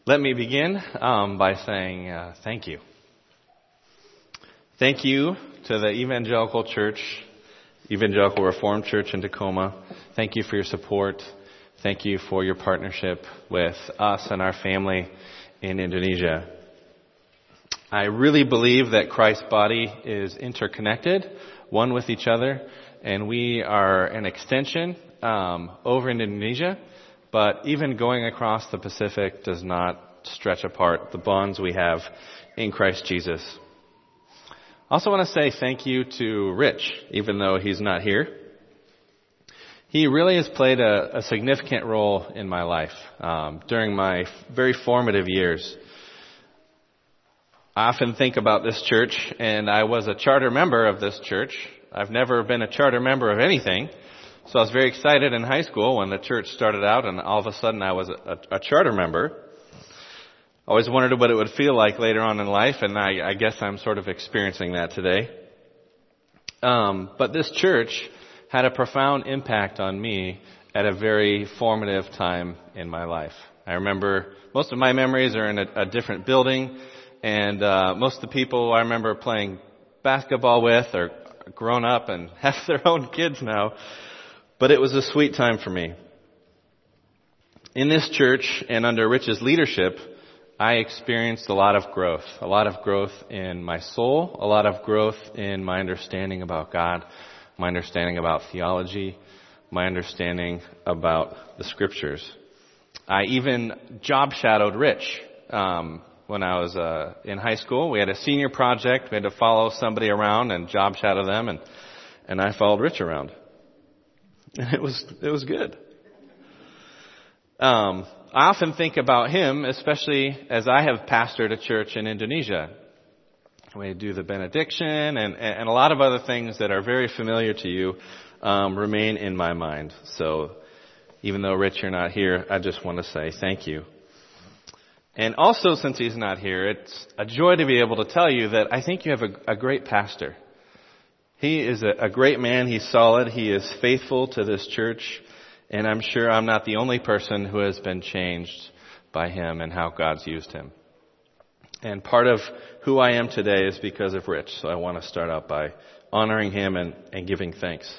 Let me begin by saying thank you. Thank you to the Evangelical Church, Evangelical Reformed Church in Tacoma. Thank you for your support. Thank you for your partnership with us and our family in Indonesia. I really believe that Christ's body is interconnected, one with each other, and we are an extension over in Indonesia. But even going across the Pacific does not stretch apart the bonds we have in Christ Jesus. I also want to say thank you to Rich, even though he's not here. He really has played a significant role in my life during my very formative years. I often think about this church, and I was a charter member of this church. I've never been a charter member of anything. So I was very excited in high school when the church started out, and all of a sudden I was a charter member. I always wondered what it would feel like later on in life, and I guess I'm sort of experiencing that today. But this church had a profound impact on me at a very formative time in my life. I remember most of my memories are in a different building, and most of the people I remember playing basketball with are grown up and have their own kids now. But it was a sweet time for me. In this church and under Rich's leadership, I experienced a lot of growth in my soul, a lot of growth in my understanding about God, my understanding about theology, my understanding about the scriptures. I even job shadowed Rich when I was in high school. We had a senior project. We had to follow somebody around and job shadow them, and I followed Rich around. And it was good. I often think about him, especially as I have pastored a church in Indonesia. We do the benediction and a lot of other things that are very familiar to you remain in my mind. So even though Rich, you're not here, I just want to say thank you. And also, since he's not here, it's a joy to be able to tell you that I think you have a great pastor. He is a great man. He's solid. He is faithful to this church. And I'm sure I'm not the only person who has been changed by him and how God's used him. And part of who I am today is because of Rich. So I want to start out by honoring him and giving thanks.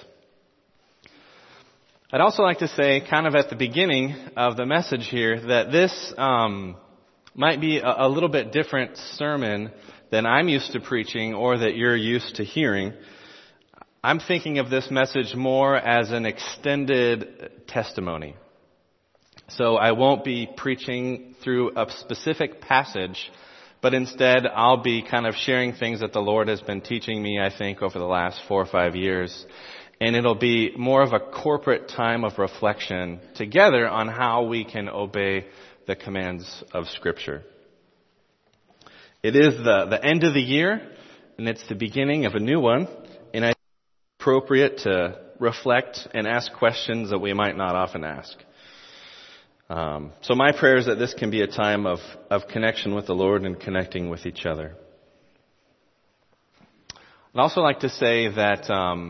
I'd also like to say, kind of at the beginning of the message here, that this might be a little bit different sermon than I'm used to preaching or that you're used to hearing. I'm thinking of this message more as an extended testimony. So I won't be preaching through a specific passage, but instead I'll be kind of sharing things that the Lord has been teaching me, I think, over the last 4 or 5 years. And it'll be more of a corporate time of reflection together on how we can obey the commands of Scripture. It is the end of the year, and it's the beginning of a new one. And I appropriate to reflect and ask questions that we might not often ask. So my prayer is that this can be a time of connection with the Lord and connecting with each other. I'd also like to say that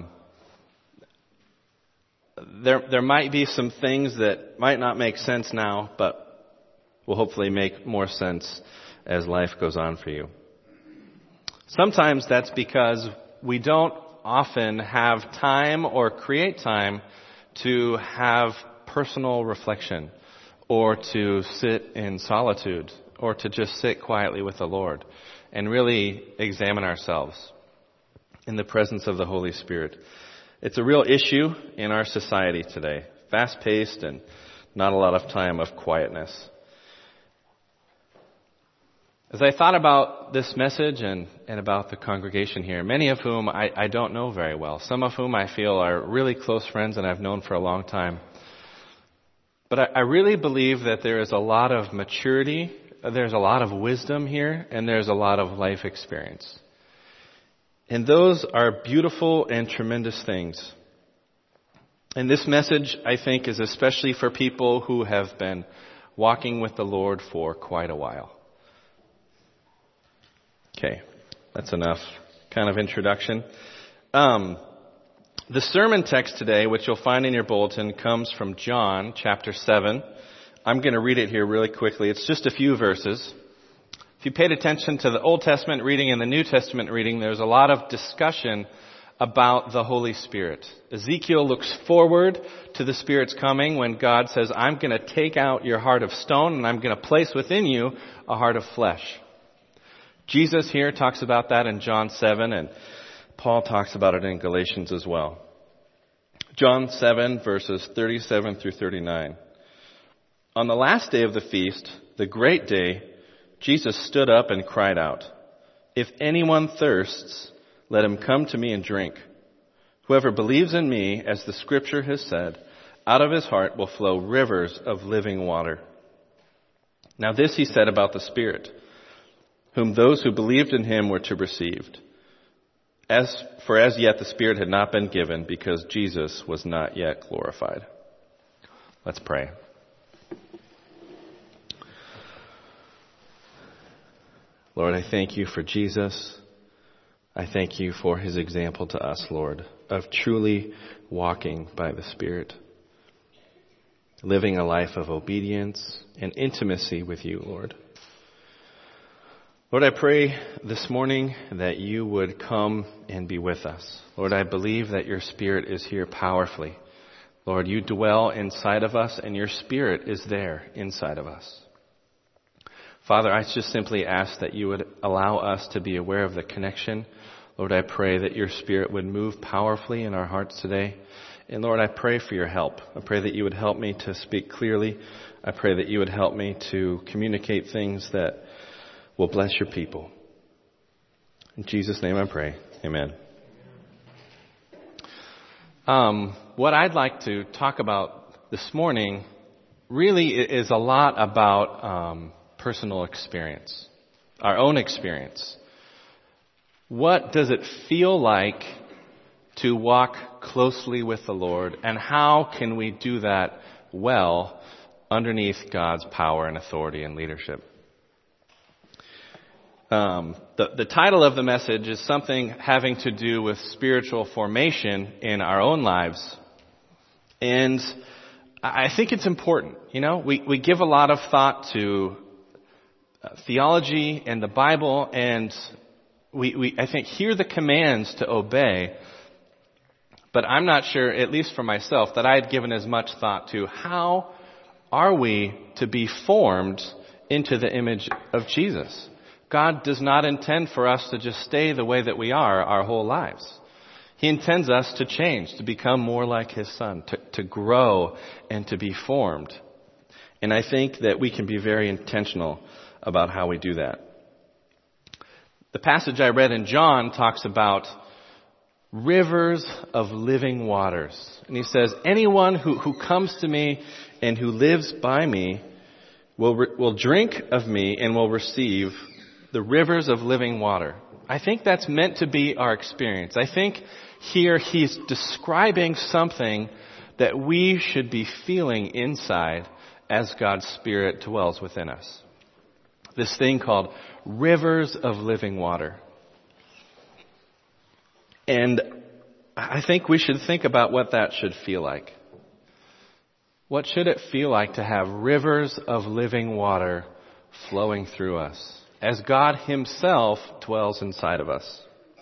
there might be some things that might not make sense now, but will hopefully make more sense as life goes on for you. Sometimes that's because we don't often have time or create time to have personal reflection or to sit in solitude or to just sit quietly with the Lord and really examine ourselves in the presence of the Holy Spirit. It's a real issue in our society today, fast-paced and not a lot of time of quietness. As I thought about this message and about the congregation here, many of whom I don't know very well, some of whom I feel are really close friends and I've known for a long time. But I really believe that there is a lot of maturity, there's a lot of wisdom here, and there's a lot of life experience. And those are beautiful and tremendous things. And this message, I think, is especially for people who have been walking with the Lord for quite a while. Okay, that's enough kind of introduction. The sermon text today, which you'll find in your bulletin, comes from John chapter 7, I'm going to read it here really quickly. It's just a few verses. If you paid attention to the Old Testament reading and the New Testament reading, there's a lot of discussion about the Holy Spirit. Ezekiel looks forward to the Spirit's coming when God says, I'm going to take out your heart of stone and I'm going to place within you a heart of flesh. Jesus here talks about that in John 7, and Paul talks about it in Galatians as well. John 7, verses 37 through 39. On the last day of the feast, the great day, Jesus stood up and cried out, "If anyone thirsts, let him come to me and drink. Whoever believes in me, as the scripture has said, out of his heart will flow rivers of living water." Now this he said about the Spirit, whom those who believed in him were to receive. As yet the Spirit had not been given, because Jesus was not yet glorified. Let's pray. Lord, I thank you for Jesus. I thank you for his example to us, Lord, of truly walking by the Spirit, living a life of obedience and intimacy with you, Lord. Lord, I pray this morning that you would come and be with us. Lord, I believe that your Spirit is here powerfully. Lord, you dwell inside of us and your Spirit is there inside of us. Father, I just simply ask that you would allow us to be aware of the connection. Lord, I pray that your Spirit would move powerfully in our hearts today. And Lord, I pray for your help. I pray that you would help me to speak clearly. I pray that you would help me to communicate things that will bless your people. In Jesus' name I pray. Amen. What I'd like to talk about this morning really is a lot about personal experience, our own experience. What does it feel like to walk closely with the Lord, and how can we do that well underneath God's power and authority and leadership? The title of the message is something having to do with spiritual formation in our own lives. And I think it's important. You know, we give a lot of thought to theology and the Bible, and we I think hear the commands to obey. But I'm not sure, at least for myself, that I had given as much thought to how are we to be formed into the image of Jesus. God does not intend for us to just stay the way that we are our whole lives. He intends us to change, to become more like his Son, to grow and to be formed. And I think that we can be very intentional about how we do that. The passage I read in John talks about rivers of living waters. And he says, anyone who comes to me and who lives by me will drink of me and will receive the rivers of living water. I think that's meant to be our experience. I think here he's describing something that we should be feeling inside as God's Spirit dwells within us. This thing called rivers of living water. And I think we should think about what that should feel like. What should it feel like to have rivers of living water flowing through us as God himself dwells inside of us?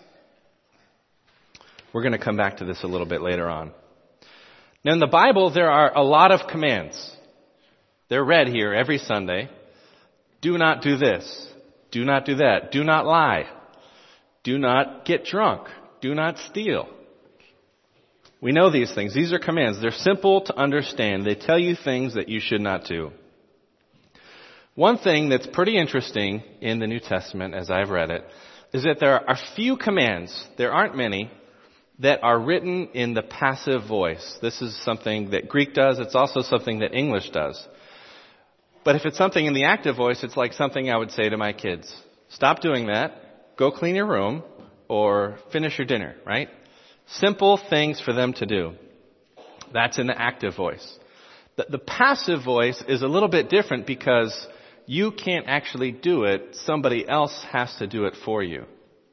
We're going to come back to this a little bit later on. Now in the Bible, there are a lot of commands. They're read here every Sunday. Do not do this. Do not do that. Do not lie. Do not get drunk. Do not steal. We know these things. These are commands. They're simple to understand. They tell you things that you should not do. One thing that's pretty interesting in the New Testament, as I've read it, is that there are few commands, there aren't many, that are written in the passive voice. This is something that Greek does. It's also something that English does. But if it's something in the active voice, it's like something I would say to my kids. Stop doing that. Go clean your room or finish your dinner, right? Simple things for them to do. That's in the active voice. The passive voice is a little bit different because you can't actually do it. Somebody else has to do it for you.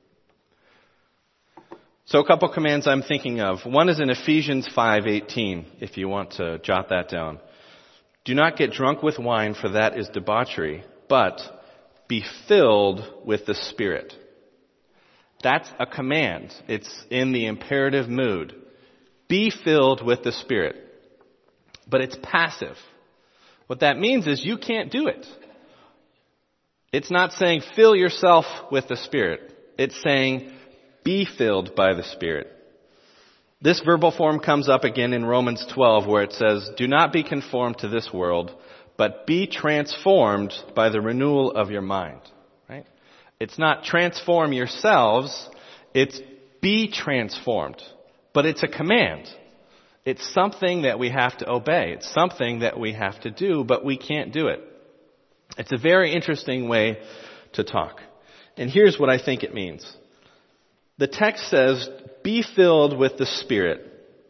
So a couple commands I'm thinking of. One is in Ephesians 5:18, if you want to jot that down. Do not get drunk with wine, for that is debauchery, but be filled with the Spirit. That's a command. It's in the imperative mood. Be filled with the Spirit. But it's passive. What that means is you can't do it. It's not saying fill yourself with the Spirit. It's saying be filled by the Spirit. This verbal form comes up again in Romans 12 where it says, do not be conformed to this world, but be transformed by the renewal of your mind. Right? It's not transform yourselves, it's be transformed. But it's a command. It's something that we have to obey. It's something that we have to do, but we can't do it. It's a very interesting way to talk. And here's what I think it means. The text says, be filled with the Spirit.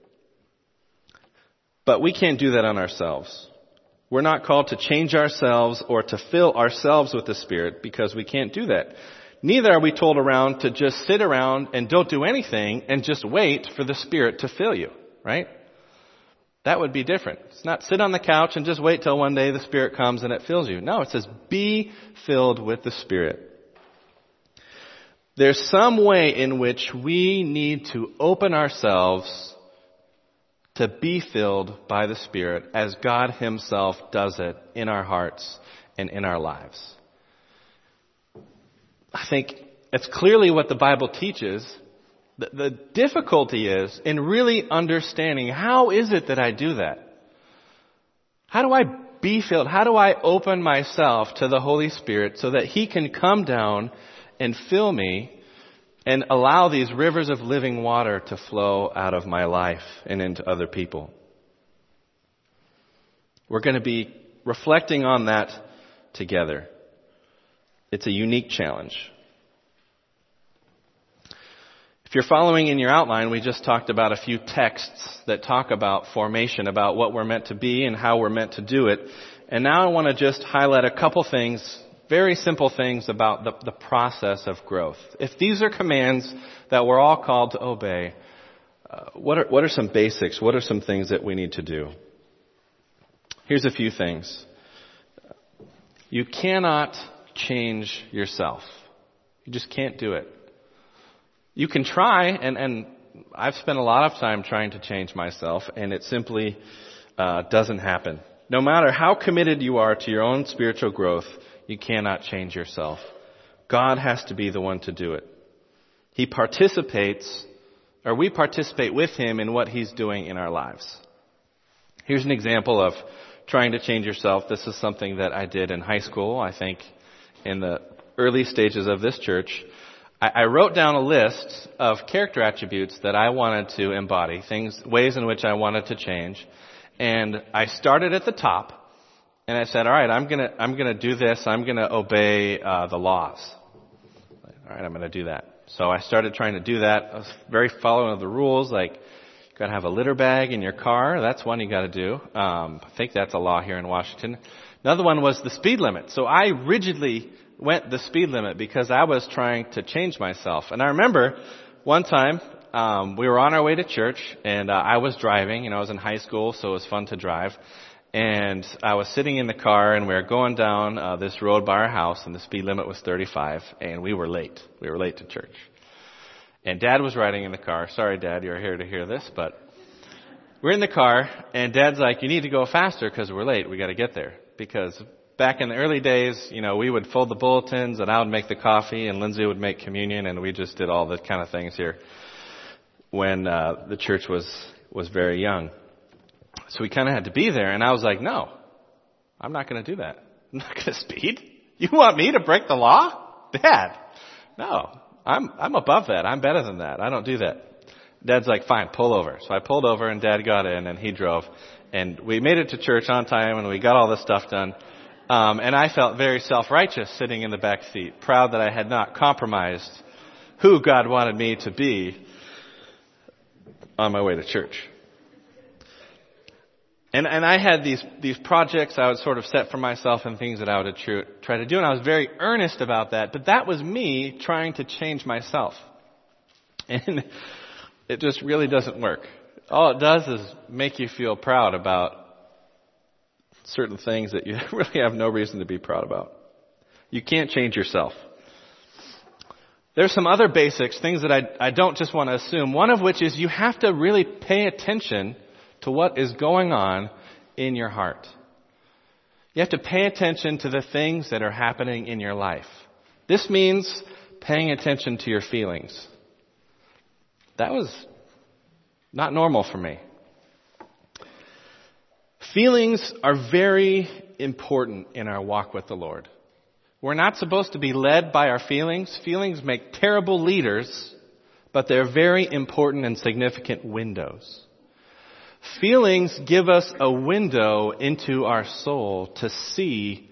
But we can't do that on ourselves. We're not called to change ourselves or to fill ourselves with the Spirit because we can't do that. Neither are we told around to just sit around and don't do anything and just wait for the Spirit to fill you, right? That would be different. It's not sit on the couch and just wait till one day the Spirit comes and it fills you. No, it says be filled with the Spirit. There's some way in which we need to open ourselves to be filled by the Spirit as God Himself does it in our hearts and in our lives. I think it's clearly what the Bible teaches. The difficulty is in really understanding how is it that I do that? How do I be filled? How do I open myself to the Holy Spirit so that He can come down and fill me and allow these rivers of living water to flow out of my life and into other people? We're going to be reflecting on that together. It's a unique challenge. If you're following in your outline, we just talked about a few texts that talk about formation, about what we're meant to be and how we're meant to do it. And now I want to just highlight a couple things, very simple things about the process of growth. If these are commands that we're all called to obey, what are some basics? What are some things that we need to do? Here's a few things. You cannot change yourself. You just can't do it. You can try, and I've spent a lot of time trying to change myself, and it simply doesn't happen. No matter how committed you are to your own spiritual growth, you cannot change yourself. God has to be the one to do it. He participates, or we participate with Him in what He's doing in our lives. Here's an example of trying to change yourself. This is something that I did in high school, I think, in the early stages of this church. I wrote down a list of character attributes that I wanted to embody, ways in which I wanted to change. And I started at the top, and I said, all right, I'm gonna do this. I'm gonna obey the laws. All right, I'm gonna do that. So I started trying to do that. I was very following of the rules, like you gotta have a litter bag in your car. That's one you gotta do. I think that's a law here in Washington. Another one was the speed limit. So I rigidly went the speed limit because I was trying to change myself. And I remember one time we were on our way to church, and I was driving. I was in high school, so it was fun to drive. And I was sitting in the car, and we were going down this road by our house, and the speed limit was 35, and we were late. We were late to church. And Dad was riding in the car. Sorry, Dad, you're here to hear this, but we're in the car, and Dad's like, you need to go faster because we're late. We got to get there. Because back in the early days, we would fold the bulletins, and I would make the coffee, and Lindsay would make communion, and we just did all the kind of things here when the church was very young. So we kind of had to be there, and I was like, no, I'm not going to do that. I'm not going to speed. You want me to break the law? Dad, no, I'm above that. I'm better than that. I don't do that. Dad's like, fine, pull over. So I pulled over, and Dad got in, and he drove. And we made it to church on time, and we got all this stuff done. And I felt very self-righteous sitting in the back seat, proud that I had not compromised who God wanted me to be on my way to church. And I had these projects I would sort of set for myself and things that I would try to do, and I was very earnest about that. But that was me trying to change myself. And it just really doesn't work. All it does is make you feel proud about certain things that you really have no reason to be proud about. You can't change yourself. There's some other basics, things that I don't just want to assume. One of which is you have to really pay attention to what is going on in your heart. You have to pay attention to the things that are happening in your life. This means paying attention to your feelings. That was not normal for me. Feelings are very important in our walk with the Lord. We're not supposed to be led by our feelings. Feelings make terrible leaders, but they're very important and significant windows. Feelings give us a window into our soul to see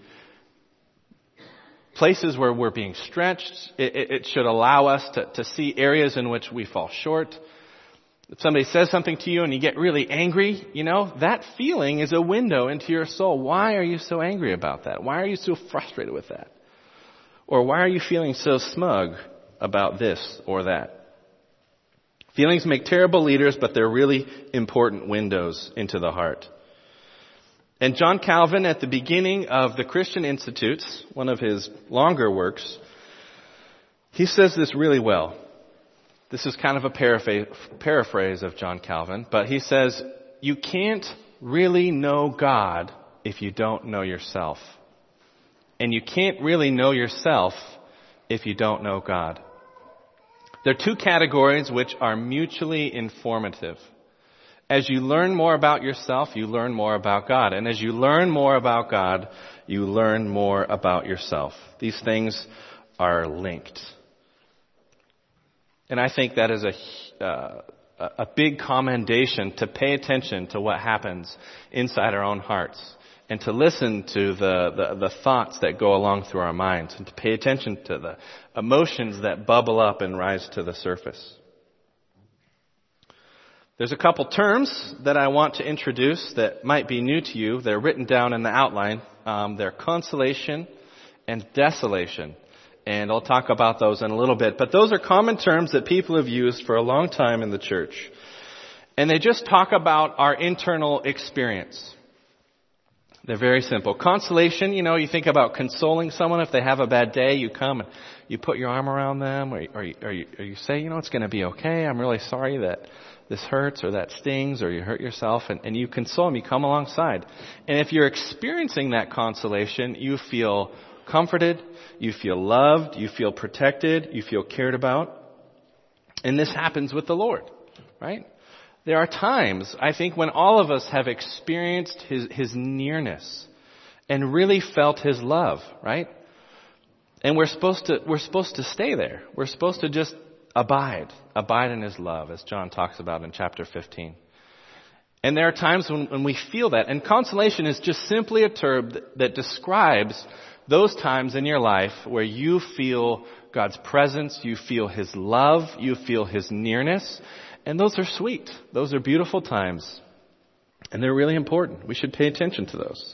places where we're being stretched. It should allow us to see areas in which we fall short. If somebody says something to you and you get really angry, that feeling is a window into your soul. Why are you so angry about that? Why are you so frustrated with that? Or why are you feeling so smug about this or that? Feelings make terrible leaders, but they're really important windows into the heart. And John Calvin, at the beginning of the Christian Institutes, one of his longer works, he says this really well. This is kind of a paraphrase of John Calvin, but he says, you can't really know God if you don't know yourself. And you can't really know yourself if you don't know God. There are two categories which are mutually informative. As you learn more about yourself, you learn more about God. And as you learn more about God, you learn more about yourself. These things are linked. And I think that is a big commendation to pay attention to what happens inside our own hearts and to listen to the thoughts that go along through our minds and to pay attention to the emotions that bubble up and rise to the surface. There's a couple terms that I want to introduce that might be new to you. They're written down in the outline. They're consolation and desolation. And I'll talk about those in a little bit. But those are common terms that people have used for a long time in the church. And they just talk about our internal experience. They're very simple. Consolation, you think about consoling someone if they have a bad day. You come and you put your arm around them or you say, it's going to be okay. I'm really sorry that this hurts or that stings or you hurt yourself. And you console them. You come alongside. And if you're experiencing that consolation, you feel comforted, you feel loved, you feel protected, you feel cared about. And this happens with the Lord, right? There are times, I think, when all of us have experienced His nearness and really felt His love, right? And we're supposed to stay there. We're supposed to just abide in His love, as John talks about in chapter 15. And there are times when we feel that. And consolation is just simply a term that describes those times in your life where you feel God's presence, you feel His love, you feel His nearness. And those are sweet. Those are beautiful times. And they're really important. We should pay attention to those.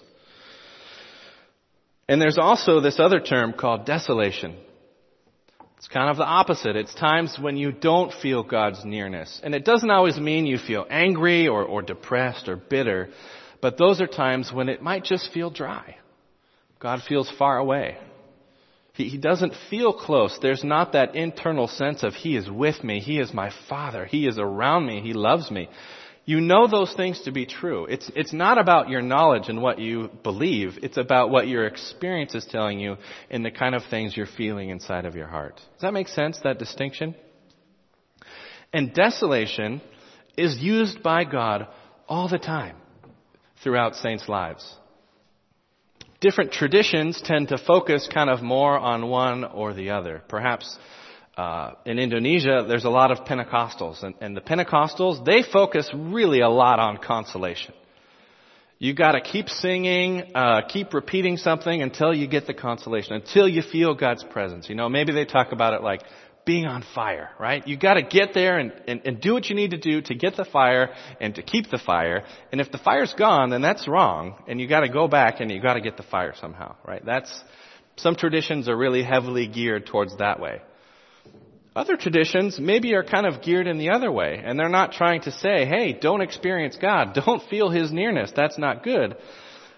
And there's also this other term called desolation. It's kind of the opposite. It's times when you don't feel God's nearness. And it doesn't always mean you feel angry or depressed or bitter. But those are times when it might just feel dry. God feels far away. He doesn't feel close. There's not that internal sense of He is with me. He is my Father. He is around me. He loves me. You know those things to be true. It's not about your knowledge and what you believe. It's about what your experience is telling you and the kind of things you're feeling inside of your heart. Does that make sense, that distinction? And desolation is used by God all the time throughout saints' lives. Different traditions tend to focus kind of more on one or the other. Perhaps in Indonesia, there's a lot of Pentecostals. And the Pentecostals, they focus really a lot on consolation. You got to keep singing, keep repeating something until you get the consolation, until you feel God's presence. Maybe they talk about it like being on fire, right? You got to get there and do what you need to do to get the fire and to keep the fire. And if the fire's gone, then that's wrong. And you got to go back and you got to get the fire somehow, right? Some traditions are really heavily geared towards that way. Other traditions maybe are kind of geared in the other way. And they're not trying to say, hey, don't experience God. Don't feel His nearness. That's not good.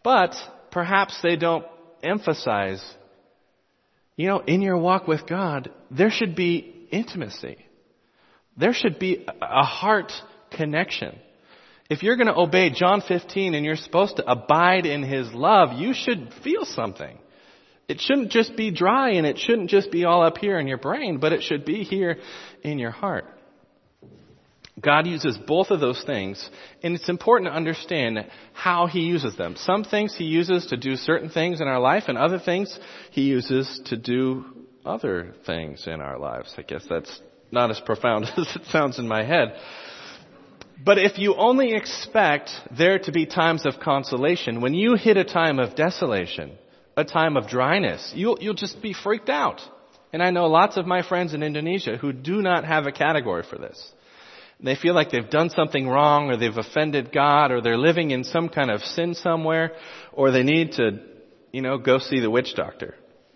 But perhaps they don't emphasize, in your walk with God, there should be intimacy. There should be a heart connection. If you're going to obey John 15 and you're supposed to abide in His love, you should feel something. It shouldn't just be dry and it shouldn't just be all up here in your brain, but it should be here in your heart. God uses both of those things, and it's important to understand how He uses them. Some things He uses to do certain things in our life, and other things He uses to do other things in our lives. I guess that's not as profound as it sounds in my head. But if you only expect there to be times of consolation, when you hit a time of desolation, a time of dryness, you'll just be freaked out. And I know lots of my friends in Indonesia who do not have a category for this. They feel like they've done something wrong, or they've offended God, or they're living in some kind of sin somewhere, or they need to, go see the witch doctor.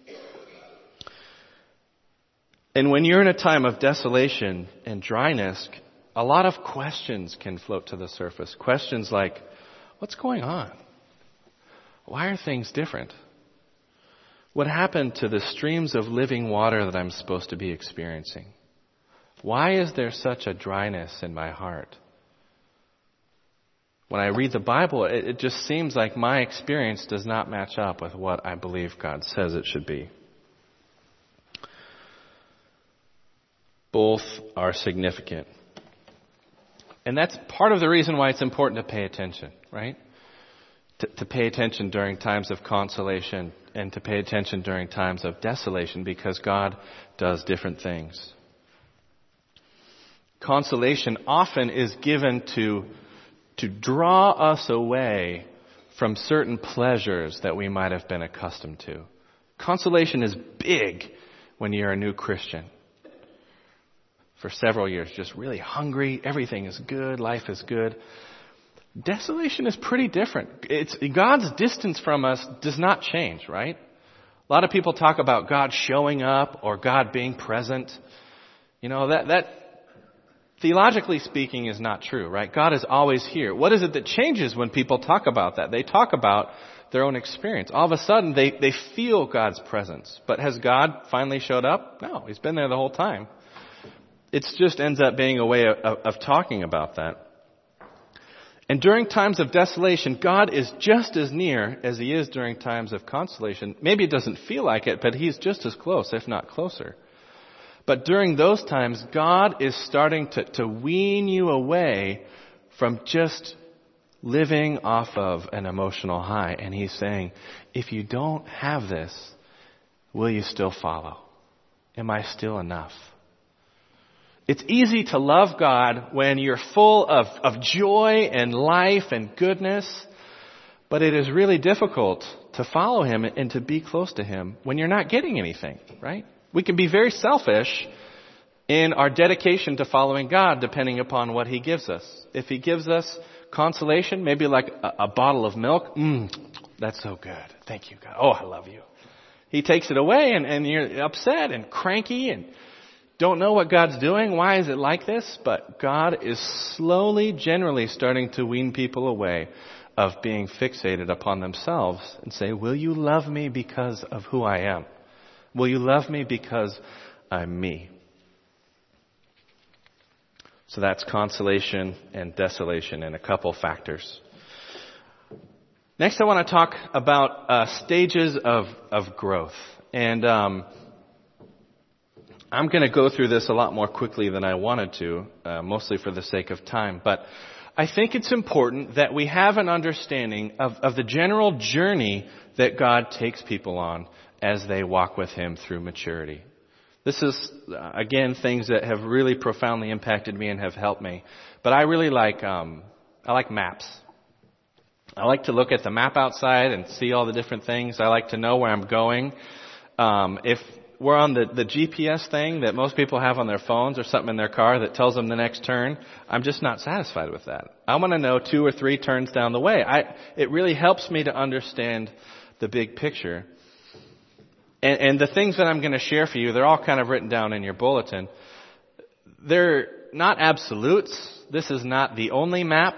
And when you're in a time of desolation and dryness, a lot of questions can float to the surface. Questions like, what's going on? Why are things different? What happened to the streams of living water that I'm supposed to be experiencing? Why is there such a dryness in my heart? When I read the Bible, it just seems like my experience does not match up with what I believe God says it should be. Both are significant. And that's part of the reason why it's important to pay attention, right? To pay attention during times of consolation and to pay attention during times of desolation, because God does different things. Consolation often is given to draw us away from certain pleasures that we might have been accustomed to. Consolation is big when you're a new Christian. For several years, just really hungry, everything is good, life is good. Desolation is pretty different. God's distance from us does not change, right? A lot of people talk about God showing up or God being present. That theologically speaking is not true, right? God is always here. What is it that changes when people talk about that? They talk about their own experience. All of a sudden, they feel God's presence. But has God finally showed up? No, He's been there the whole time. It just ends up being a way of talking about that. And during times of desolation, God is just as near as He is during times of consolation. Maybe it doesn't feel like it, but He's just as close, if not closer. But during those times, God is starting to wean you away from just living off of an emotional high. And He's saying, if you don't have this, will you still follow? Am I still enough? It's easy to love God when you're full of joy and life and goodness, but it is really difficult to follow Him and to be close to Him when you're not getting anything, right? We can be very selfish in our dedication to following God depending upon what He gives us. If He gives us consolation, maybe like a bottle of milk, that's so good. Thank you, God. Oh, I love you. He takes it away and you're upset and cranky and don't know what God's doing. Why is it like this? But God is slowly, generally starting to wean people away of being fixated upon themselves and say, will you love me because of who I am? Will you love me because I'm me? So that's consolation and desolation and a couple factors. Next, I want to talk about stages of growth. And I'm going to go through this a lot more quickly than I wanted to, mostly for the sake of time. But I think it's important that we have an understanding of the general journey that God takes people on as they walk with Him through maturity. This is, again, things that have really profoundly impacted me and have helped me. But I really like maps. I like to look at the map outside and see all the different things. I like to know where I'm going. If we're on the GPS thing that most people have on their phones or something in their car that tells them the next turn, I'm just not satisfied with that. I want to know 2 or 3 turns down the way. It really helps me to understand the big picture. And the things that I'm going to share for you, they're all kind of written down in your bulletin. They're not absolutes. This is not the only map.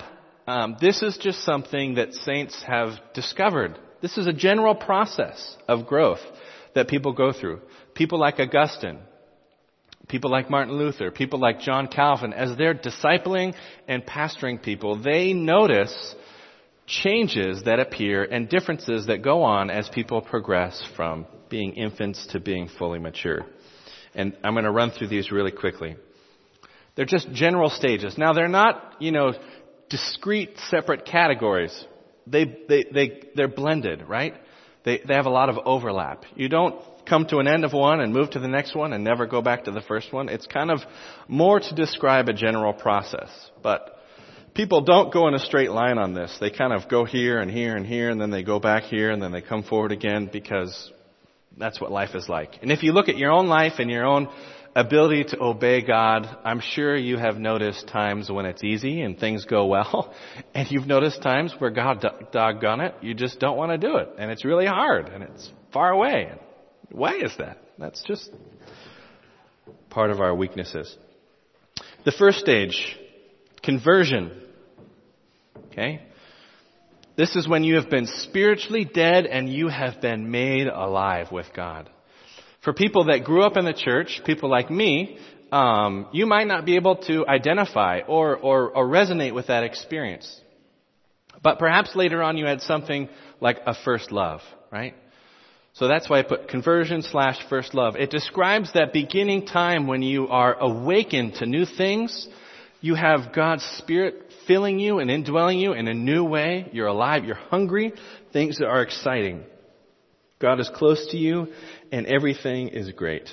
This is just something that saints have discovered. This is a general process of growth that people go through. People like Augustine, people like Martin Luther, people like John Calvin, as they're discipling and pastoring people, they notice changes that appear and differences that go on as people progress from being infants to being fully mature. And I'm going to run through these really quickly. They're just general stages. Now, they're not, discrete, separate categories. They're blended, right? They have a lot of overlap. You don't come to an end of one and move to the next one and never go back to the first one. It's kind of more to describe a general process. But people don't go in a straight line on this. They kind of go here and here and here, and then they go back here, and then they come forward again, because that's what life is like. And if you look at your own life and your own ability to obey God, I'm sure you have noticed times when it's easy and things go well. And you've noticed times where, God, doggone it, you just don't want to do it. And it's really hard, and it's far away. Why is that? That's just part of our weaknesses. The first stage, conversion. Okay? This is when you have been spiritually dead and you have been made alive with God. For people that grew up in the church, people like me, you might not be able to identify or resonate with that experience. But perhaps later on you had something like a first love, right? So that's why I put conversion/first love. It describes that beginning time when you are awakened to new things. You have God's Spirit filling you and indwelling you in a new way. You're alive. You're hungry. Things are exciting. God is close to you, and everything is great.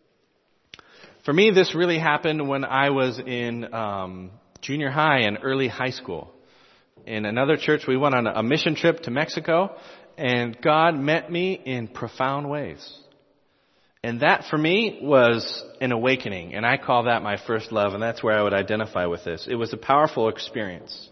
For me, this really happened when I was in junior high and early high school. In another church, we went on a mission trip to Mexico, and God met me in profound ways. And that, for me, was an awakening, and I call that my first love, and that's where I would identify with this. It was a powerful experience.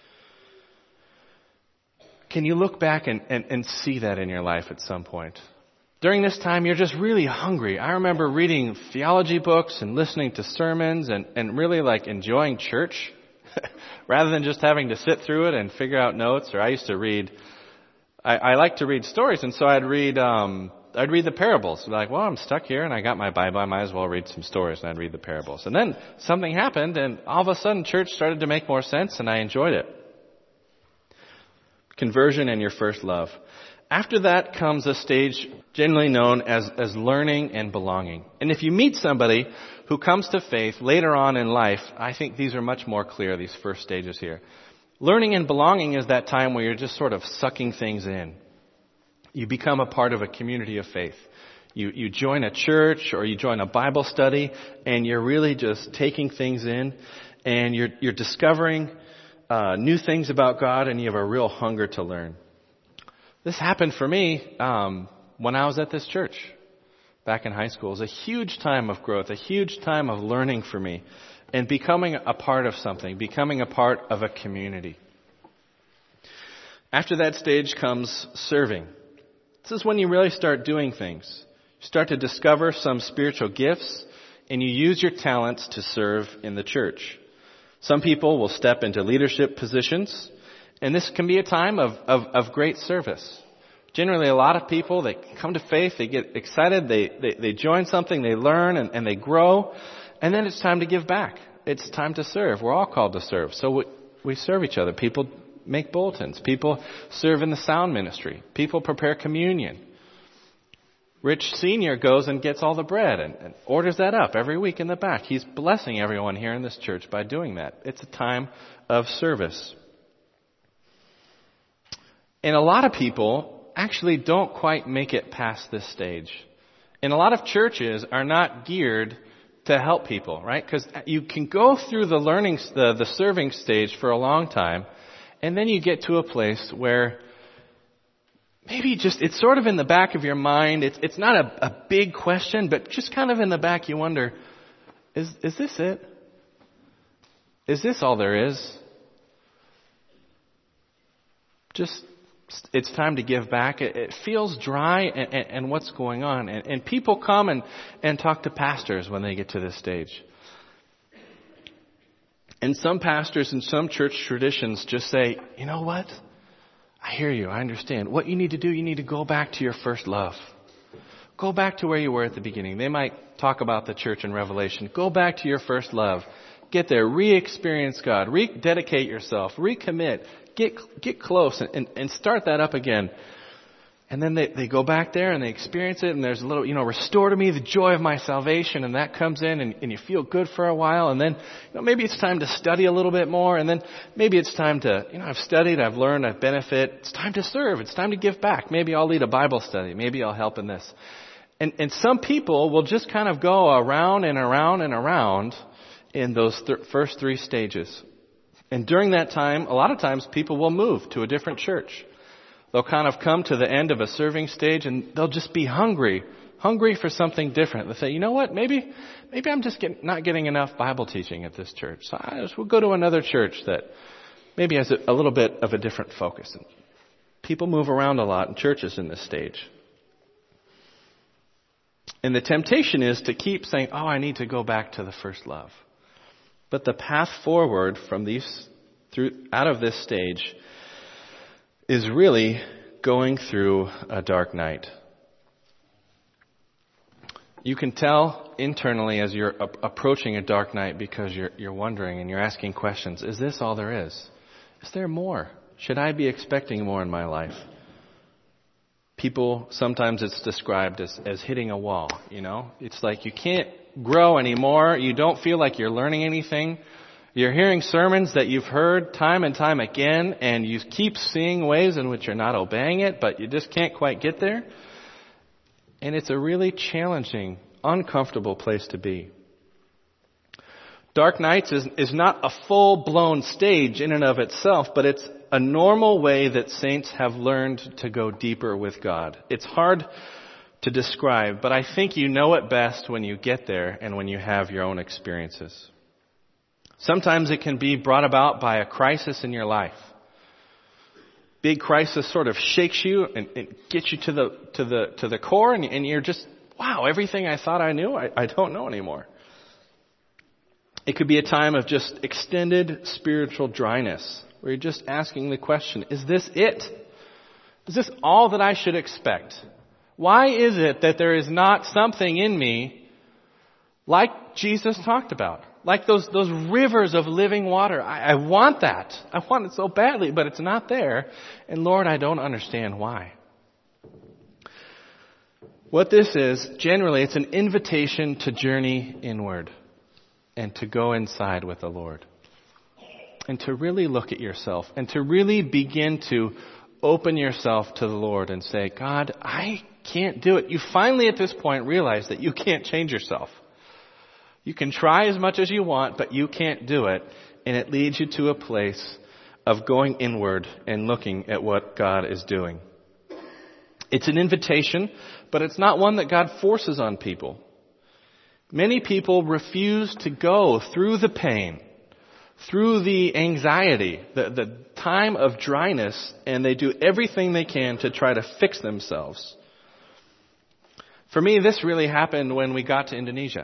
Can you look back and see that in your life at some point? During this time, you're just really hungry. I remember reading theology books and listening to sermons and really enjoying church rather than just having to sit through it and figure out notes. Or I used to read, I like to read stories, and so I'd read the parables. Well, I'm stuck here and I got my Bible. I might as well read some stories, and I'd read the parables. And then something happened, and all of a sudden church started to make more sense, and I enjoyed it. Conversion and your first love. After that comes a stage generally known as learning and belonging. And if you meet somebody who comes to faith later on in life, I think these are much more clear, these first stages here. Learning and belonging is that time where you're just sort of sucking things in. You become a part of a community of faith. You join a church or you join a Bible study, and you're really just taking things in, and you're discovering new things about God, and you have a real hunger to learn. This happened for me when I was at this church back in high school. It was a huge time of growth, a huge time of learning for me, and becoming a part of something, becoming a part of a community. After that stage comes serving. This is when you really start doing things. You start to discover some spiritual gifts, and you use your talents to serve in the church. Some people will step into leadership positions, and this can be a time of great service. Generally, a lot of people, they come to faith, they get excited, they join something, they learn, and they grow, and then it's time to give back. It's time to serve. We're all called to serve, so we serve each other. People make bulletins. People serve in the sound ministry. People prepare communion. Rich Senior goes and gets all the bread and orders that up every week in the back. He's blessing everyone here in this church by doing that. It's a time of service. And a lot of people actually don't quite make it past this stage. And a lot of churches are not geared to help people, right? Because you can go through the serving stage for a long time, and then you get to a place where maybe just, it's sort of in the back of your mind. It's not a big question, but just kind of in the back you wonder, is this it? Is this all there is? Just, it's time to give back. It feels dry, and what's going on? And people come and talk to pastors when they get to this stage. And some pastors and some church traditions just say, you know what? I hear you. I understand. What you need to do, you need to go back to your first love. Go back to where you were at the beginning. They might talk about the church in Revelation. Go back to your first love. Get there. Re-experience God. Rededicate yourself. Recommit. Get close and start that up again. And then they go back there and they experience it, and there's a little, restore to me the joy of my salvation, and that comes in, and you feel good for a while, and then, maybe it's time to study a little bit more, and then maybe it's time to, I've studied, I've learned, I've benefit, it's time to serve, it's time to give back. Maybe I'll lead a Bible study, maybe I'll help in this. And some people will just kind of go around and around and around in those first three stages. And during that time, a lot of times people will move to a different church. They'll kind of come to the end of a serving stage and they'll just be hungry for something different. They'll say, you know what, maybe I'm just not getting enough Bible teaching at this church. So we'll go to another church that maybe has a little bit of a different focus. And people move around a lot in churches in this stage. And the temptation is to keep saying, I need to go back to the first love. But the path forward from out of this stage is really going through a dark night. You can tell internally as you're approaching a dark night because you're wondering and you're asking questions. Is this all there is? Is there more? Should I be expecting more in my life? People, sometimes it's described as hitting a wall, It's like you can't grow anymore. You don't feel like you're learning anything. You're hearing sermons that you've heard time and time again, and you keep seeing ways in which you're not obeying it, but you just can't quite get there. And it's a really challenging, uncomfortable place to be. Dark nights is not a full-blown stage in and of itself, but it's a normal way that saints have learned to go deeper with God. It's hard to describe, but I think you know it best when you get there and when you have your own experiences. Sometimes it can be brought about by a crisis in your life. Big crisis sort of shakes you and gets you to the core, and you're just, wow, everything I thought I knew, I don't know anymore. It could be a time of just extended spiritual dryness, where you're just asking the question, is this it? Is this all that I should expect? Why is it that there is not something in me like Jesus talked about? Like those rivers of living water. I want that. I want it so badly, but it's not there. And Lord, I don't understand why. What this is, generally, it's an invitation to journey inward and to go inside with the Lord. And to really look at yourself and to really begin to open yourself to the Lord and say, God, I can't do it. You finally at this point realize that you can't change yourself. You can try as much as you want, but you can't do it. And it leads you to a place of going inward and looking at what God is doing. It's an invitation, but it's not one that God forces on people. Many people refuse to go through the pain, through the anxiety, the time of dryness, and they do everything they can to try to fix themselves. For me, this really happened when we got to Indonesia.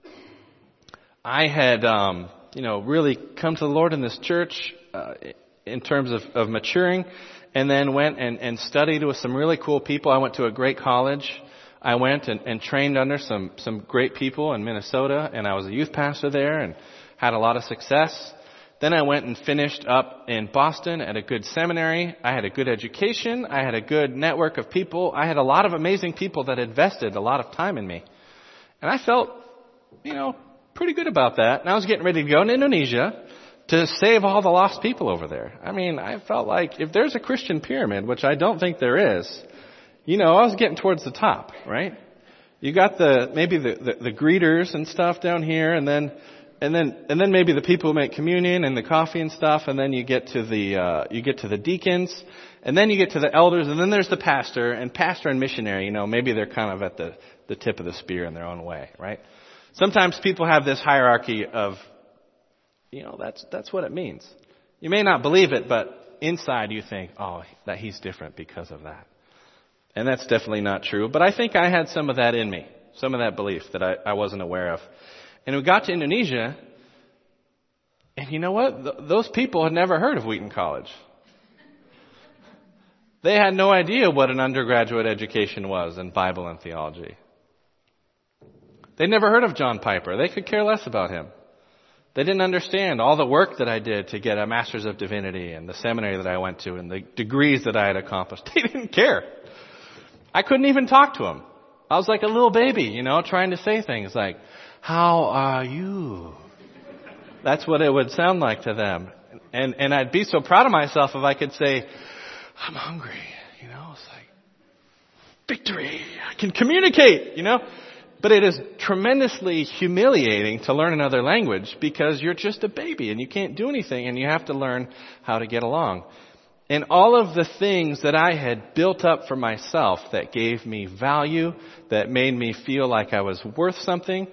I had, really come to the Lord in this church in terms of maturing, and then went and studied with some really cool people. I went to a great college. I went and trained under some great people in Minnesota, and I was a youth pastor there and had a lot of success. Then I went and finished up in Boston at a good seminary. I had a good education. I had a good network of people. I had a lot of amazing people that invested a lot of time in me. And I felt, pretty good about that. And I was getting ready to go to Indonesia to save all the lost people over there. I mean, I felt like if there's a Christian pyramid, which I don't think there is, I was getting towards the top, right? You got maybe the greeters and stuff down here, and then maybe the people who make communion and the coffee and stuff, and then you get to the deacons, and then you get to the elders, and then there's the pastor and missionary. Maybe they're kind of at the tip of the spear in their own way, right? Sometimes people have this hierarchy of, that's what it means. You may not believe it, but inside you think, that he's different because of that. And that's definitely not true. But I think I had some of that in me, some of that belief that I wasn't aware of. And we got to Indonesia, And you know what? Those people had never heard of Wheaton College. They had no idea what an undergraduate education was in Bible and theology. They'd never heard of John Piper. They could care less about him. They didn't understand all the work that I did to get a Master's of Divinity and the seminary that I went to and the degrees that I had accomplished. They didn't care. I couldn't even talk to them. I was like a little baby, trying to say things like, "How are you?" That's what it would sound like to them. And I'd be so proud of myself if I could say, "I'm hungry." It's like, victory. I can communicate, But it is tremendously humiliating to learn another language because you're just a baby and you can't do anything and you have to learn how to get along. And all of the things that I had built up for myself that gave me value, that made me feel like I was worth something,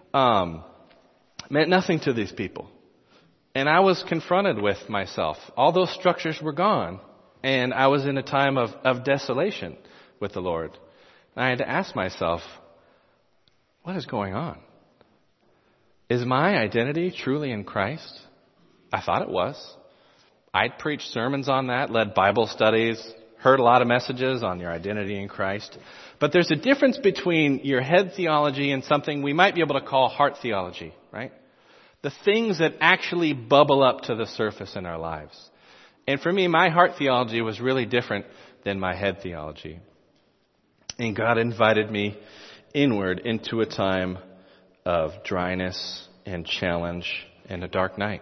meant nothing to these people. And I was confronted with myself. All those structures were gone. And I was in a time of desolation with the Lord. And I had to ask myself, what is going on? Is my identity truly in Christ? I thought it was. I'd preached sermons on that, led Bible studies, heard a lot of messages on your identity in Christ. But there's a difference between your head theology and something we might be able to call heart theology, right? The things that actually bubble up to the surface in our lives. And for me, my heart theology was really different than my head theology. And God invited me inward into a time of dryness and challenge and a dark night.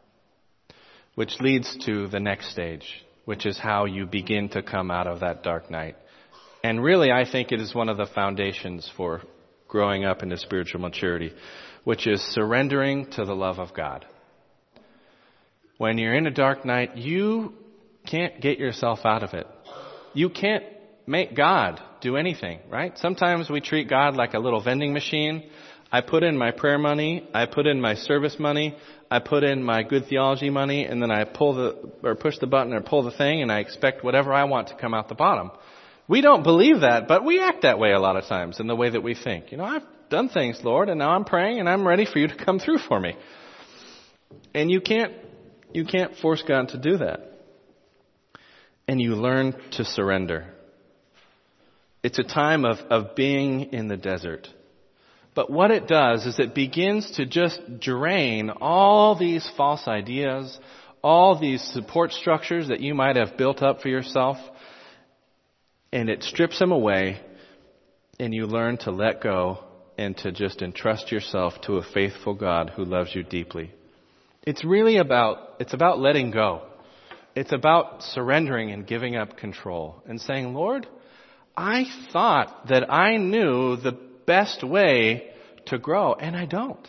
Which leads to the next stage, which is how you begin to come out of that dark night. And really, I think it is one of the foundations for growing up into spiritual maturity, which is surrendering to the love of God. When you're in a dark night, you can't get yourself out of it. You can't make God do anything, right? Sometimes we treat God like a little vending machine. I put in my prayer money, I put in my service money, I put in my good theology money, and then I push the button or pull the thing, and I expect whatever I want to come out the bottom. We don't believe that, but we act that way a lot of times in the way that we think. I've done things, Lord, and now I'm praying, and I'm ready for you to come through for me. And you can't force God to do that. And you learn to surrender. It's a time of being in the desert. But what it does is it begins to just drain all these false ideas, all these support structures that you might have built up for yourself, and it strips them away, and you learn to let go and to just entrust yourself to a faithful God who loves you deeply. It's about letting go. It's about surrendering and giving up control and saying, Lord, I thought that I knew the best way to grow, and I don't.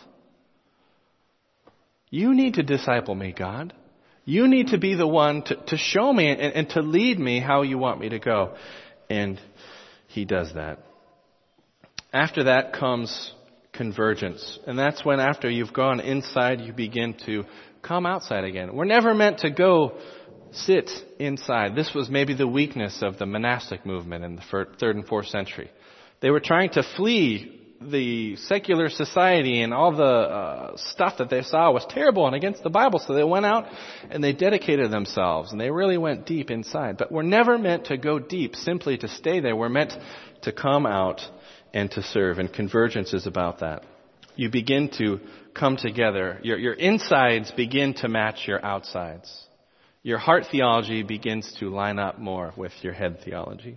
You need to disciple me, God. You need to be the one to show me and to lead me how you want me to go. And He does that. After that comes convergence. And that's when after you've gone inside, you begin to come outside again. We're never meant to go sit inside. This was maybe the weakness of the monastic movement in the 3rd and 4th century. They were trying to flee the secular society, and all the stuff that they saw was terrible and against the Bible. So they went out and they dedicated themselves, and they really went deep inside. But we're never meant to go deep simply to stay there. We're meant to come out and to serve. And convergence is about that. You begin to come together. Your insides begin to match your outsides. Your heart theology begins to line up more with your head theology.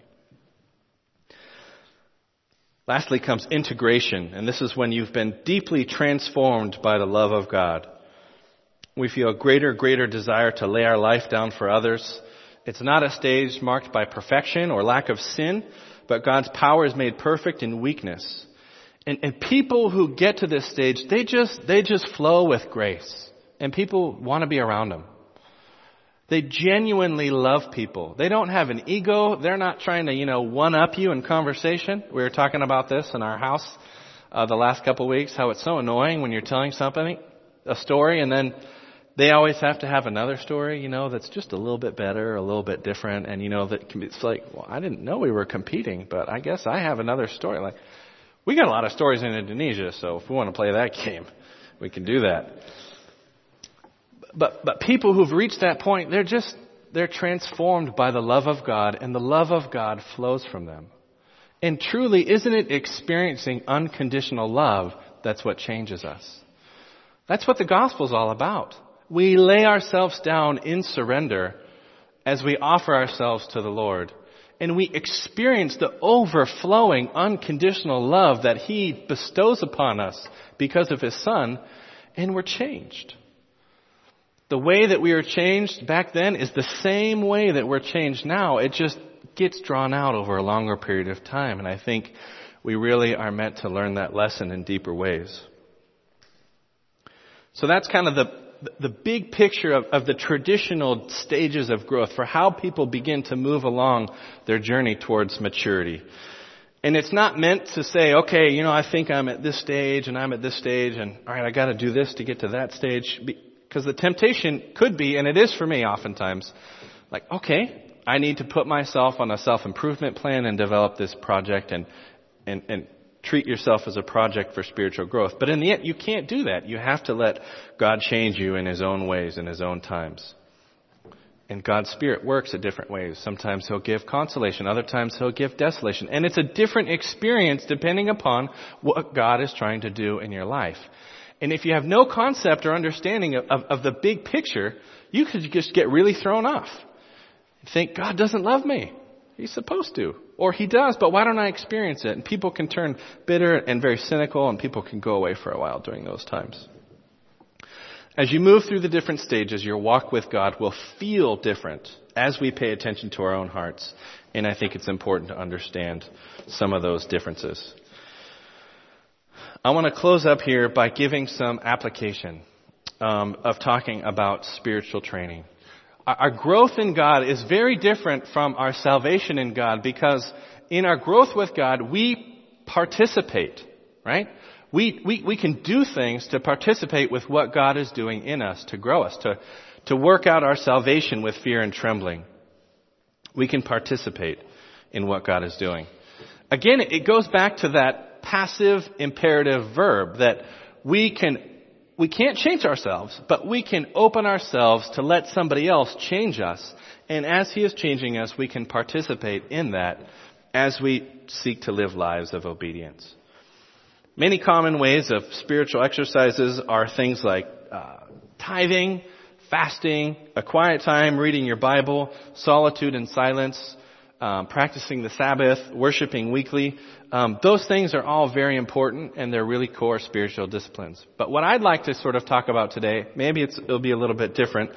Lastly comes integration, and this is when you've been deeply transformed by the love of God. We feel a greater desire to lay our life down for others. It's not a stage marked by perfection or lack of sin, but God's power is made perfect in weakness. And people who get to this stage, they just flow with grace, and people want to be around them. They genuinely love people. They don't have an ego. They're not trying to, one-up you in conversation. We were talking about this in our house the last couple of weeks, how it's so annoying when you're telling a story, and then they always have to have another story, that's just a little bit better, a little bit different, and, it's like, well, I didn't know we were competing, but I guess I have another story. Like, we got a lot of stories in Indonesia, so if we want to play that game, we can do that. But people who've reached that point, they're transformed by the love of God, and the love of God flows from them. And truly, isn't it experiencing unconditional love that's what changes us? That's what the gospel's all about. We lay ourselves down in surrender as we offer ourselves to the Lord. And we experience the overflowing unconditional love that He bestows upon us because of His Son, and we're changed. The way that we were changed back then is the same way that we're changed now. It just gets drawn out over a longer period of time. And I think we really are meant to learn that lesson in deeper ways. So that's kind of the big picture of the traditional stages of growth for how people begin to move along their journey towards maturity. And it's not meant to say, okay, I think I'm at this stage and I'm at this stage and all right, I got to do this to get to that stage. Because the temptation could be, and it is for me oftentimes, like, okay, I need to put myself on a self-improvement plan and develop this project and treat yourself as a project for spiritual growth. But in the end, you can't do that. You have to let God change you in His own ways, in His own times. And God's Spirit works in different ways. Sometimes He'll give consolation. Other times He'll give desolation. And it's a different experience depending upon what God is trying to do in your life. And if you have no concept or understanding of the big picture, you could just get really thrown off. Think, God doesn't love me. He's supposed to. Or He does, but why don't I experience it? And people can turn bitter and very cynical, and people can go away for a while during those times. As you move through the different stages, your walk with God will feel different as we pay attention to our own hearts. And I think it's important to understand some of those differences. I want to close up here by giving some application of talking about spiritual training. Our growth in God is very different from our salvation in God because in our growth with God, we participate, right? We can do things to participate with what God is doing in us to grow us, to work out our salvation with fear and trembling. We can participate in what God is doing. Again, it goes back to that passive imperative verb that we can't change ourselves, but we can open ourselves to let somebody else change us. And as He is changing us, we can participate in that as we seek to live lives of obedience. Many common ways of spiritual exercises are things like tithing, fasting, a quiet time, reading your Bible, solitude and silence, practicing the Sabbath, worshiping weekly. Those things are all very important, and they're really core spiritual disciplines. But what I'd like to sort of talk about today, maybe it'll be a little bit different,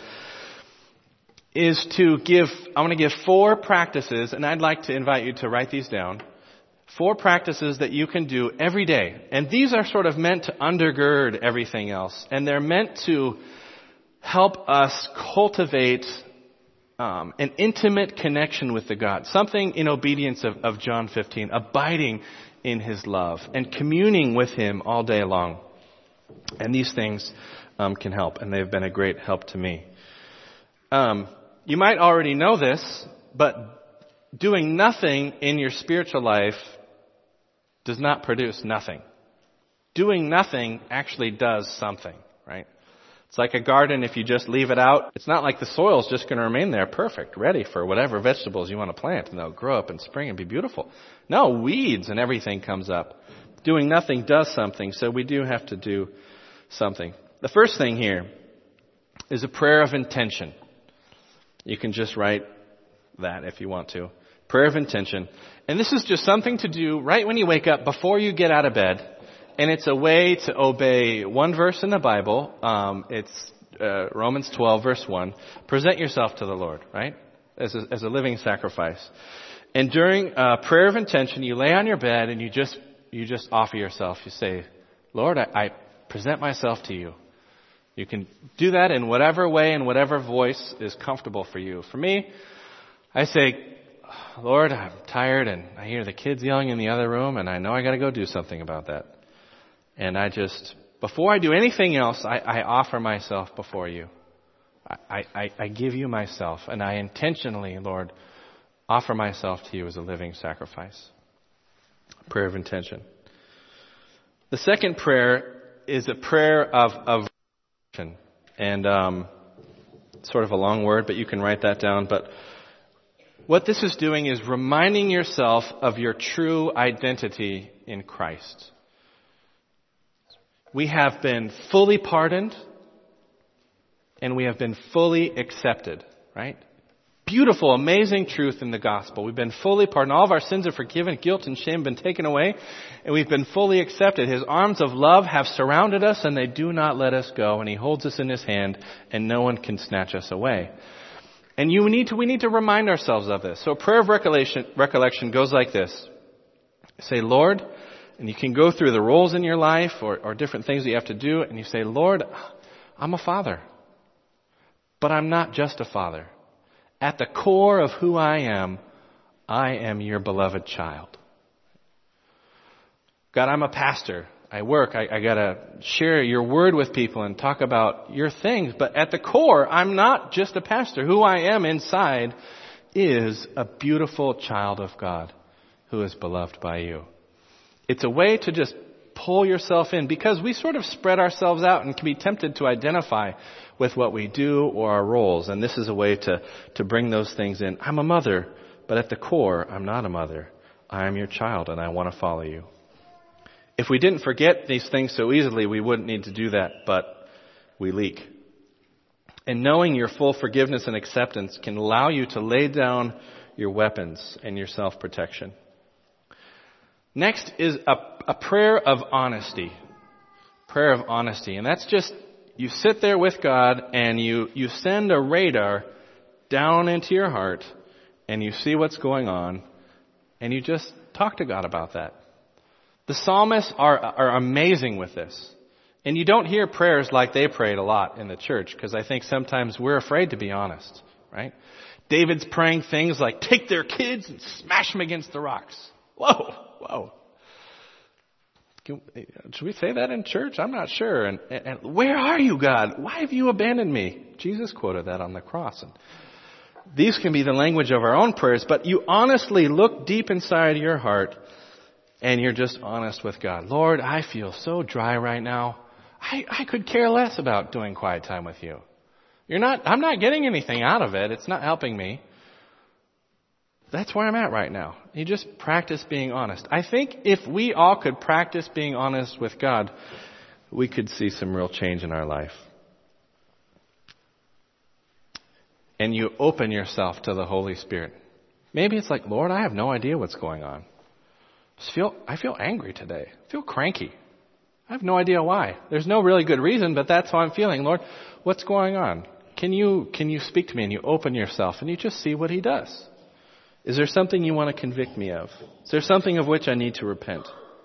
is I want to give 4 practices, and I'd like to invite you to write these down. 4 practices that you can do every day. And these are sort of meant to undergird everything else. And they're meant to help us cultivate an intimate connection with the God. Something in obedience of John 15. Abiding in His love and communing with Him all day long. And these things can help. And they've been a great help to me. You might already know this, but doing nothing in your spiritual life does not produce nothing. Doing nothing actually does something, right? It's like a garden. If you just leave it out, it's not like the soil's just going to remain there perfect, ready for whatever vegetables you want to plant, and they'll grow up in spring and be beautiful. No, weeds and everything comes up. Doing nothing does something, so we do have to do something. The first thing here is a prayer of intention. You can just write that if you want to. Prayer of intention. And this is just something to do right when you wake up, before you get out of bed. And it's a way to obey one verse in the Bible. It's Romans 12, verse 1. Present yourself to the Lord, right? As a living sacrifice. And during prayer of intention, you lay on your bed and you just offer yourself. You say, Lord, I present myself to you. You can do that in whatever way and whatever voice is comfortable for you. For me, I say, Lord, I'm tired and I hear the kids yelling in the other room and I know I got to go do something about that. And before I do anything else, I offer myself before you. I give you myself, and I intentionally, Lord, offer myself to you as a living sacrifice. Prayer of intention. The second prayer is a prayer of and sort of a long word, but you can write that down. But what this is doing is reminding yourself of your true identity in Christ. We have been fully pardoned, and we have been fully accepted, right? Beautiful, amazing truth in the gospel. We've been fully pardoned. All of our sins are forgiven. Guilt and shame have been taken away, and we've been fully accepted. His arms of love have surrounded us, and they do not let us go, and He holds us in His hand, and no one can snatch us away. And we need to remind ourselves of this. So a prayer of recollection goes like this. Say, Lord, and you can go through the roles in your life or different things that you have to do, and you say, Lord, I'm a father, but I'm not just a father. At the core of who I am your beloved child. God, I'm a pastor. I work. I got to share your word with people and talk about your things. But at the core, I'm not just a pastor. Who I am inside is a beautiful child of God who is beloved by you. It's a way to just pull yourself in, because we sort of spread ourselves out and can be tempted to identify with what we do or our roles. And this is a way to bring those things in. I'm a mother, but at the core, I'm not a mother. I am your child, and I want to follow you. If we didn't forget these things so easily, we wouldn't need to do that, but we leak. And knowing your full forgiveness and acceptance can allow you to lay down your weapons and your self-protection. Next is a prayer of honesty. Prayer of honesty. And that's just, you sit there with God and you send a radar down into your heart and you see what's going on and you just talk to God about that. The psalmists are amazing with this. And you don't hear prayers like they prayed a lot in the church, because I think sometimes we're afraid to be honest, right? David's praying things like, take their kids and smash them against the rocks. Whoa. Should we say that in church? I'm not sure. And where are you, God? Why have you abandoned me? Jesus quoted that on the cross. And these can be the language of our own prayers, but you honestly look deep inside your heart and you're just honest with God. Lord, I feel so dry right now. I could care less about doing quiet time with you. I'm not getting anything out of it. It's not helping me. That's where I'm at right now. You just practice being honest. I think if we all could practice being honest with God, we could see some real change in our life. And you open yourself to the Holy Spirit. Maybe it's like, Lord, I have no idea what's going on. I feel angry today. I feel cranky. I have no idea why. There's no really good reason, but that's how I'm feeling. Lord, what's going on? Can you speak to me? And you open yourself and you just see what He does. Is there something you want to convict me of? Is there something of which I need to repent?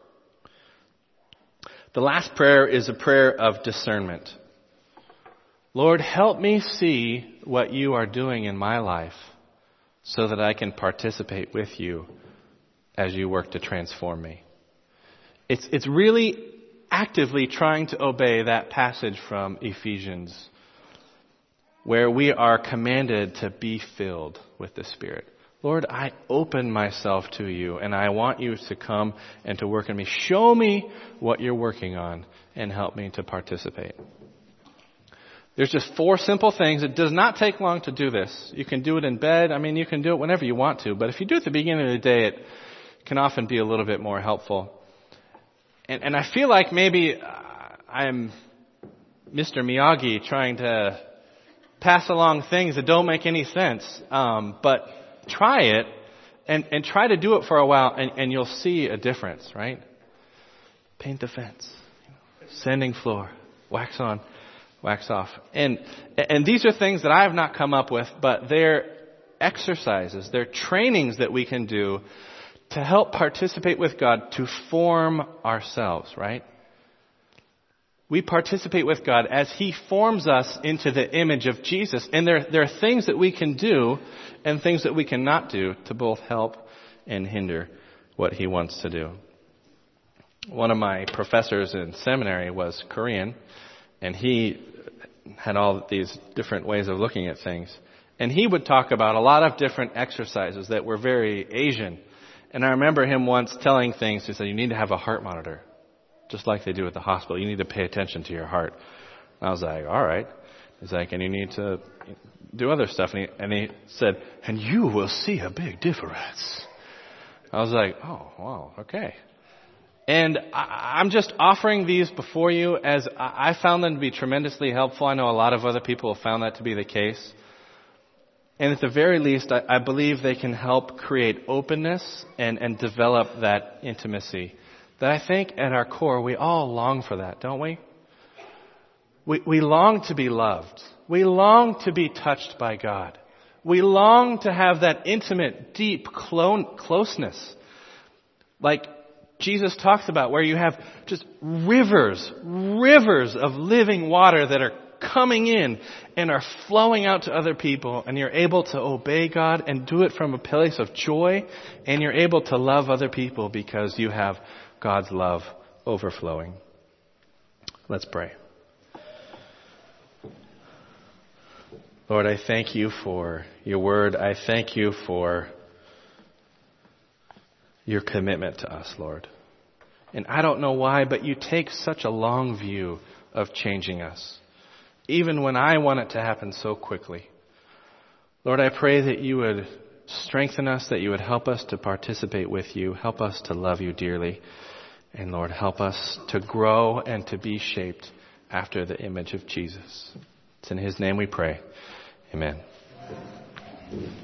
The last prayer is a prayer of discernment. Lord, help me see what you are doing in my life so that I can participate with you as you work to transform me. It's really actively trying to obey that passage from Ephesians where we are commanded to be filled with the Spirit. Lord, I open myself to you and I want you to come and to work in me. Show me what you're working on and help me to participate. There's just 4 simple things. It does not take long to do this. You can do it in bed. You can do it whenever you want to. But if you do it at the beginning of the day, it can often be a little bit more helpful. And I feel like maybe I'm Mr. Miyagi trying to pass along things that don't make any sense. But try it and try to do it for a while and you'll see a difference, right? Paint the fence, sanding floor, wax on, wax off. And these are things that I have not come up with, but they're exercises, they're trainings that we can do to help participate with God, to form ourselves, right? We participate with God as He forms us into the image of Jesus. And there are things that we can do and things that we cannot do to both help and hinder what He wants to do. One of my professors in seminary was Korean, and he had all these different ways of looking at things. And he would talk about a lot of different exercises that were very Asian. And I remember him once telling things. He said, you need to have a heart monitor, just like they do at the hospital. You need to pay attention to your heart. And I was like, all right. He's like, and you need to do other stuff. And he said, and you will see a big difference. I was like, oh, wow, okay. And I'm just offering these before you as I found them to be tremendously helpful. I know a lot of other people have found that to be the case. And at the very least, I believe they can help create openness and develop that intimacy that I think at our core we all long for that, don't we? We long to be loved. We long to be touched by God. We long to have that intimate, deep closeness. Like Jesus talks about, where you have just rivers of living water that are coming in and are flowing out to other people, and you're able to obey God and do it from a place of joy, and you're able to love other people because you have God's love overflowing. Let's pray. Lord, I thank you for your word. I thank you for your commitment to us, Lord. And I don't know why, but you take such a long view of changing us, even when I want it to happen so quickly. Lord, I pray that you would strengthen us, that you would help us to participate with you, help us to love you dearly, and Lord, help us to grow and to be shaped after the image of Jesus. It's in his name we pray. Amen.